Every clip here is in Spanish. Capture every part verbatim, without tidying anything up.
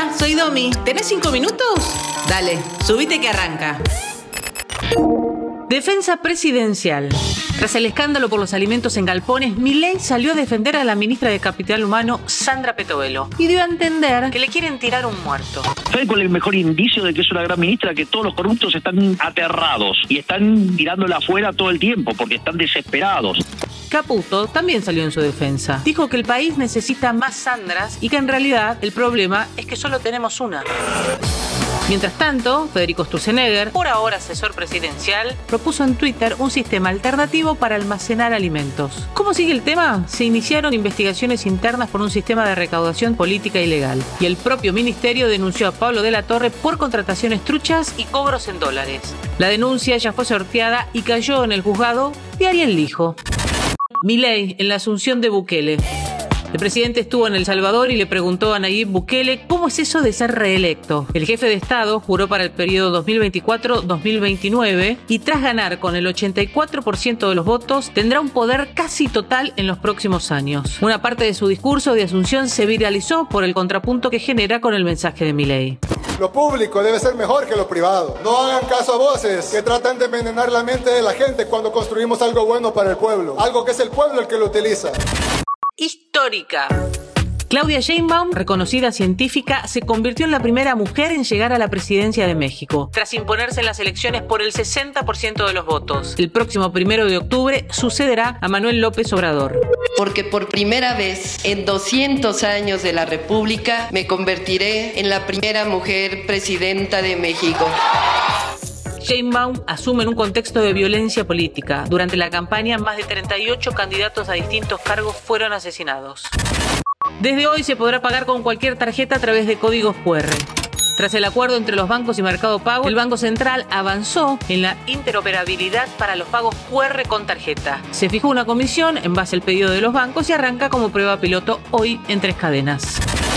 Hola, soy Domi. ¿Tenés cinco minutos? Dale, subite que arranca. Defensa presidencial. Tras el escándalo por los alimentos en galpones, Milei salió a defender a la ministra de Capital Humano, Sandra Petovelo, y dio a entender que le quieren tirar un muerto. ¿Saben cuál es el mejor indicio de que es una gran ministra? Que todos los corruptos están aterrados y están tirándola afuera todo el tiempo porque están desesperados. Caputo también salió en su defensa. Dijo que el país necesita más Sandras y que en realidad el problema es que solo tenemos una. Mientras tanto, Federico Sturzenegger, por ahora asesor presidencial, propuso en Twitter un sistema alternativo para almacenar alimentos. ¿Cómo sigue el tema? Se iniciaron investigaciones internas por un sistema de recaudación política ilegal y el propio ministerio denunció a Pablo de la Torre por contrataciones truchas y cobros en dólares. La denuncia ya fue sorteada y cayó en el juzgado de Ariel Lijo. Milei en la asunción de Bukele. El presidente estuvo en El Salvador y le preguntó a Nayib Bukele cómo es eso de ser reelecto. El jefe de Estado juró para el periodo dos mil veinticuatro a dos mil veintinueve y tras ganar con el ochenta y cuatro por ciento de los votos, tendrá un poder casi total en los próximos años. Una parte de su discurso de asunción se viralizó por el contrapunto que genera con el mensaje de Milei. Lo público debe ser mejor que lo privado. No hagan caso a voces que tratan de envenenar la mente de la gente cuando construimos algo bueno para el pueblo. Algo que es el pueblo el que lo utiliza. Histórica. Claudia Sheinbaum, reconocida científica, se convirtió en la primera mujer en llegar a la presidencia de México, tras imponerse en las elecciones por el sesenta por ciento de los votos. El próximo primero de octubre sucederá a Manuel López Obrador. Porque por primera vez en doscientos años de la República me convertiré en la primera mujer presidenta de México. Sheinbaum asume en un contexto de violencia política. Durante la campaña, más de treinta y ocho candidatos a distintos cargos fueron asesinados. Desde hoy se podrá pagar con cualquier tarjeta a través de códigos cu erre. Tras el acuerdo entre los bancos y Mercado Pago, el Banco Central avanzó en la interoperabilidad para los pagos cu erre con tarjeta. Se fijó una comisión en base al pedido de los bancos y arranca como prueba piloto hoy en tres cadenas.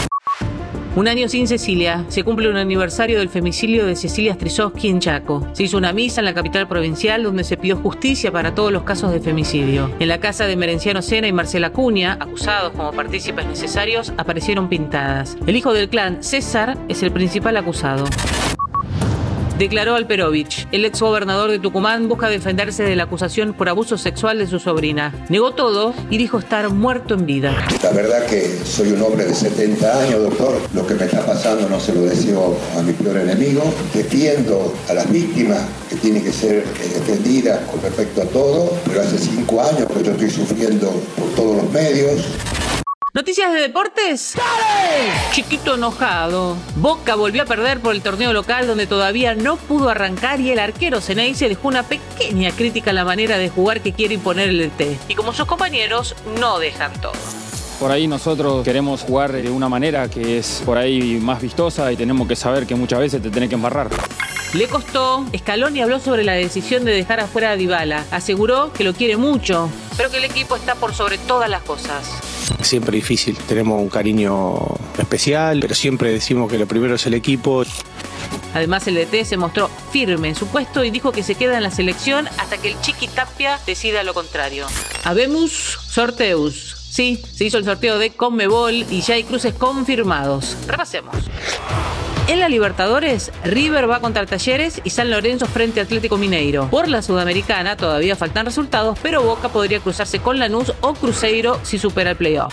Un año sin Cecilia. Se cumple un aniversario del femicidio de Cecilia Strisowski en Chaco. Se hizo una misa en la capital provincial donde se pidió justicia para todos los casos de femicidio. En la casa de Merenciano Sena y Marcela Acuña, acusados como partícipes necesarios, aparecieron pintadas. El hijo del clan, César, es el principal acusado. Declaró Alperovich. El exgobernador de Tucumán busca defenderse de la acusación por abuso sexual de su sobrina. Negó todo y dijo estar muerto en vida. La verdad que soy un hombre de setenta años, doctor. Lo que me está pasando no se lo deseo a mi peor enemigo. Defiendo a las víctimas que tienen que ser defendidas con respecto a todo. Pero hace cinco años que yo estoy sufriendo por todos los medios. ¿Noticias de deportes? ¡Dale! Chiquito enojado. Boca volvió a perder por el torneo local donde todavía no pudo arrancar y el arquero Ceneice dejó una pequeña crítica a la manera de jugar que quiere imponer el D T. Y como sus compañeros, no dejan todo. Por ahí nosotros queremos jugar de una manera que es por ahí más vistosa y tenemos que saber que muchas veces te tenés que embarrar. Le costó. Scaloni habló sobre la decisión de dejar afuera a Dybala. Aseguró que lo quiere mucho, pero que el equipo está por sobre todas las cosas. Siempre difícil, tenemos un cariño especial, pero siempre decimos que lo primero es el equipo. Además, el D T se mostró firme en su puesto y dijo que se queda en la selección hasta que el Chiqui Tapia decida lo contrario. Habemus sorteus. Sí, se hizo el sorteo de Conmebol y ya hay cruces confirmados. Repasemos. En la Libertadores, River va contra Talleres y San Lorenzo frente a Atlético Mineiro. Por la Sudamericana todavía faltan resultados, pero Boca podría cruzarse con Lanús o Cruzeiro si supera el playoff.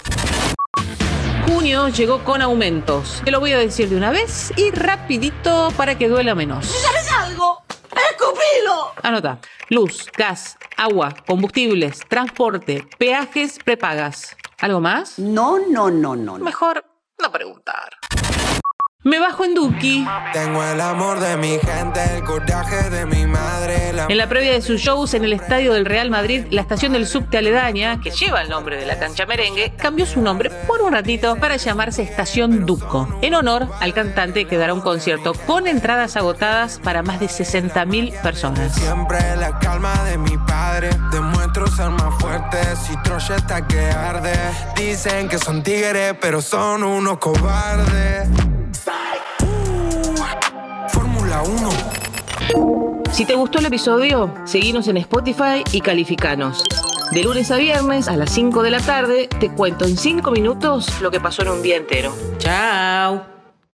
Junio llegó con aumentos. Te lo voy a decir de una vez y rapidito para que duela menos. ¿Sabes algo? ¡Escupilo! Anota. Luz, gas, agua, combustibles, transporte, peajes, prepagas. ¿Algo más? No, no, no, no. Mejor no preguntar. Me bajo en Duki. Tengo el amor de mi gente, el coraje de mi madre. La... En la previa de sus shows en el estadio del Real Madrid, la estación del subte aledaña, que lleva el nombre de la cancha merengue, cambió su nombre por un ratito para llamarse Estación Duco, en honor al cantante que dará un concierto con entradas agotadas para más de sesenta mil personas. Siempre la calma de mi padre, demuestro ser más fuerte, si Troya está que arde. Dicen que son tigres, pero son unos cobardes. Fórmula uno. Si te gustó el episodio, seguinos en Spotify y calificanos. De lunes a viernes a las cinco de la tarde te cuento en cinco minutos lo que pasó en un día entero. ¡Chao!